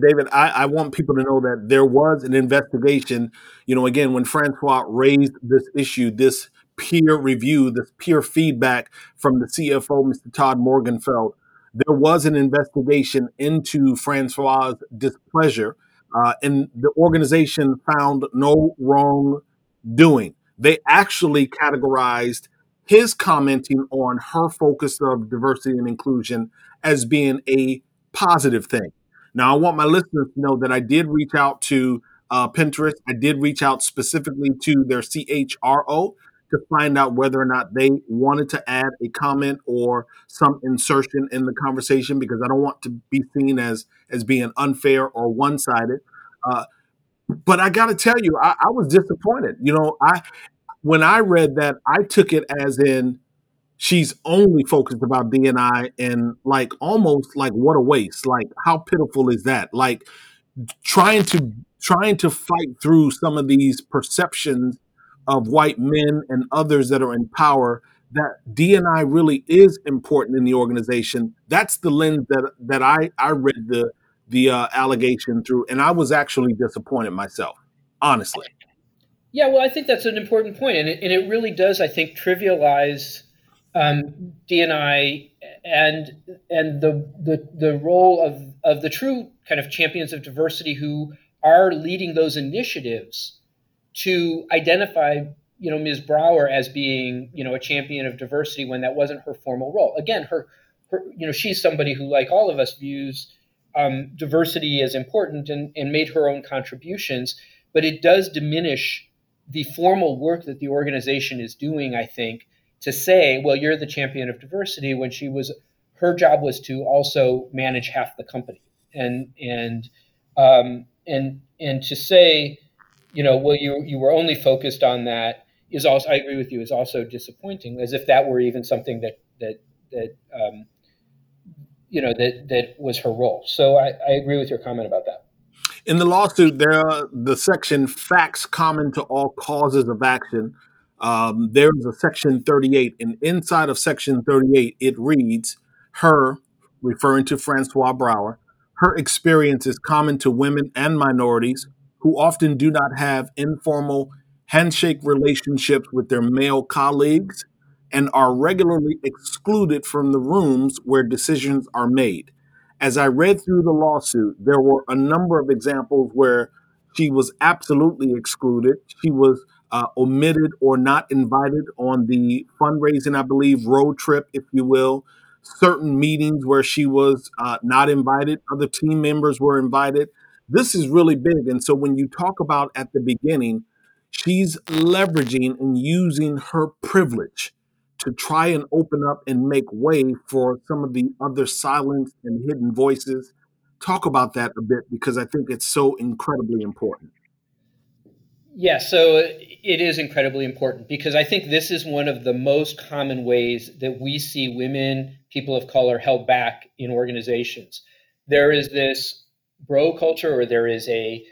David, I want people to know that there was an investigation. Again, when Francois raised this issue, this peer review, this peer feedback from the CFO, Mr. Todd Morgenfeld, there was an investigation into Francois's displeasure, and the organization found no wrongdoing. They actually categorized his commenting on her focus of diversity and inclusion as being a positive thing. Now, I want my listeners to know that I did reach out to Pinterest. I did reach out specifically to their CHRO to find out whether or not they wanted to add a comment or some insertion in the conversation, because I don't want to be seen as being unfair or one sided. Uh, but I got to tell you, I was disappointed. I when I read that, I took it as in she's only focused about DNI, and like almost like what a waste. Like how pitiful is that? Like trying to trying to fight through some of these perceptions of white men and others that are in power, that DNI really is important in the organization. That's the lens that I read the allegation through, and I was actually disappointed myself, honestly. Yeah, well, I think that's an important point, and it really does, I think, trivialize DNI and the role of the true kind of champions of diversity who are leading those initiatives to identify, Ms. Brower as being, a champion of diversity when that wasn't her formal role. Again, her she's somebody who, like all of us, views diversity as important and made her own contributions, but it does diminish the formal work that the organization is doing, I think, to say, well, you're the champion of diversity, when her job was to also manage half the company. And to say, well, you were only focused on that is also, I agree with you, is also disappointing, as if that were even something that was her role. So I agree with your comment about that. In the lawsuit, there are the section facts common to all causes of action. There's a section 38, and inside of section 38, it reads, her, referring to Francois Brower, her experience is common to women and minorities who often do not have informal handshake relationships with their male colleagues and are regularly excluded from the rooms where decisions are made. As I read through the lawsuit, there were a number of examples where she was absolutely excluded. She was omitted or not invited on the fundraising, I believe, road trip, if you will. Certain meetings where she was not invited, other team members were invited. This is really big. And so when you talk about at the beginning, she's leveraging and using her privilege to try and open up and make way for some of the other silenced and hidden voices. Talk about that a bit, because I think it's so incredibly important. Yeah, so it is incredibly important, because I think this is one of the most common ways that we see women, people of color, held back in organizations. There is this bro culture, or there is a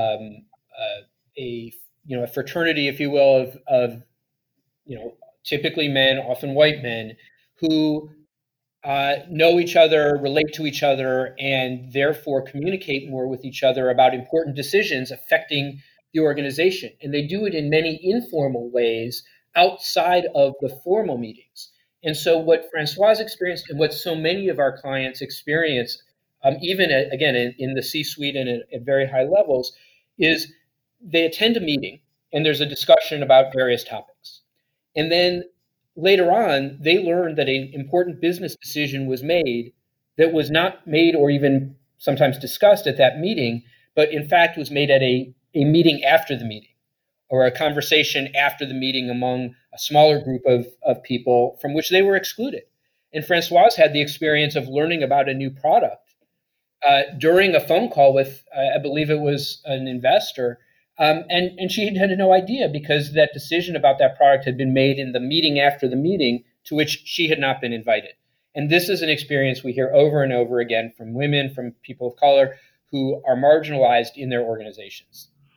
fraternity, if you will, of typically men, often white men, who know each other, relate to each other, and therefore communicate more with each other about important decisions affecting the organization. And they do it in many informal ways outside of the formal meetings. And so what Francois experienced, and what so many of our clients experience, even again in the C-suite and at very high levels, is they attend a meeting and there's a discussion about various topics. And then later on, they learned that an important business decision was made that was not made or even sometimes discussed at that meeting, but in fact was made at a meeting after the meeting, or a conversation after the meeting among a smaller group of people from which they were excluded. And Francoise had the experience of learning about a new product during a phone call with, I believe it was an investor, and she had no idea, because that decision about that product had been made in the meeting after the meeting, to which she had not been invited. And this is an experience we hear over and over again from women, from people of color who are marginalized in their organizations.